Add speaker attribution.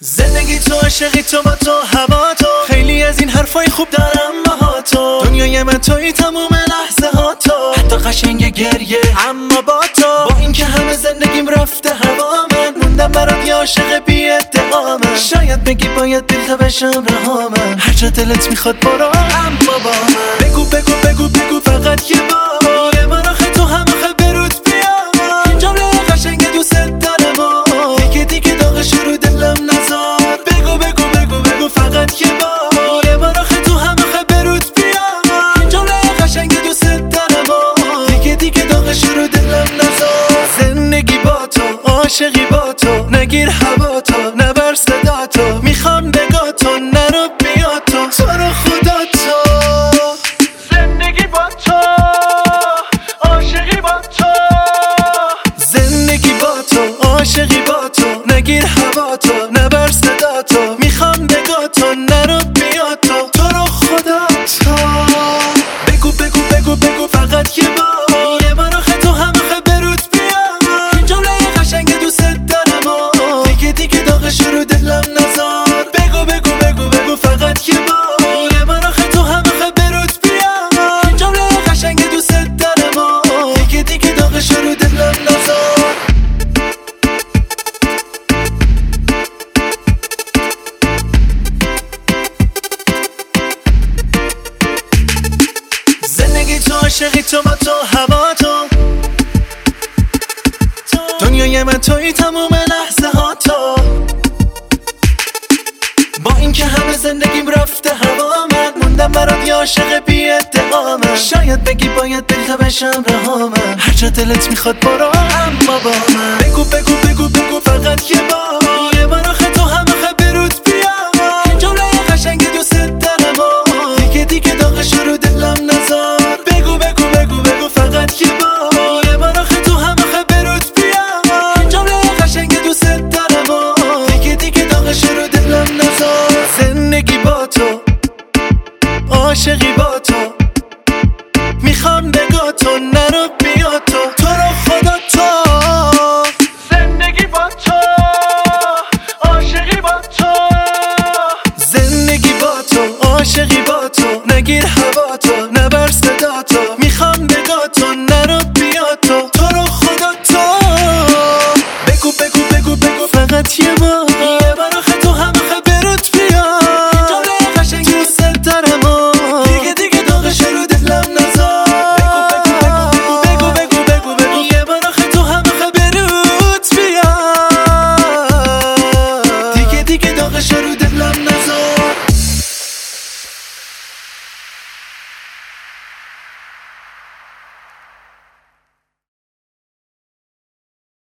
Speaker 1: زندگی تو، عشقی تو، با تو، هوا تو، خیلی از این حرفای خوب دارم با تو. دنیای من توی تموم لحظه ها تو، حتی قشنگ گریه اما با تو. با اینکه همه زندگیم رفته هوا، من موندم برات یه عاشق بی ادعا. من شاید بگی باید دل تا بشم رها، من هر جا دلت میخواد برو اما با من. بگو بگو بگو بگو فقط یه بار، یه بار آخه تو هم آخه برود بیا. این جمله قشنگ دوست دارم و دیگه داغش رو دلم نذار. بگو بگو بگو بگو فقط یه بار، یه بار آخه تو هم آخه برود بیا. این جمله قشنگ دوست دارم و دیگه داغش رو دلم نذار. زندگی با تو، عاشقی با تو، نگیر هوا تو، نبر صدا تو، میخوام بگا تو، نرو بیا تو رو خدا تو. زندگی با تو، عاشقی با تو، زندگی با تو، عاشقی با تو، نگیر هوا تو، نبر صدا تو، میخوام بگا تو، نرو بیا تو رو خدا تو. بگو بگو بگو بگو فقط یه بار، یه بار آخه تو هم آخه برود بیا. این جمله قشنگ دوست دارم و دیگه داغش رو دلم نذار. بگو بگو بگو بگو فقط یه بار، یه بار آخه تو هم آخه برود بیا. این جمله قشنگ دوست دارم و دیگه داغش رو دلم نذار. زندگی تو، عشقی تو، با تو، هوا تو، دنیای من توی تموم لحظه ها تو. با اینکه همه زندگیم رفته هوا، من موندم برات یه عاشق بی ادعا. من شاید بگی باید دل تا بشم رها، من هر جا دلت میخواد برو اما با من. بگو بگو بگو بگو فقط یه بار،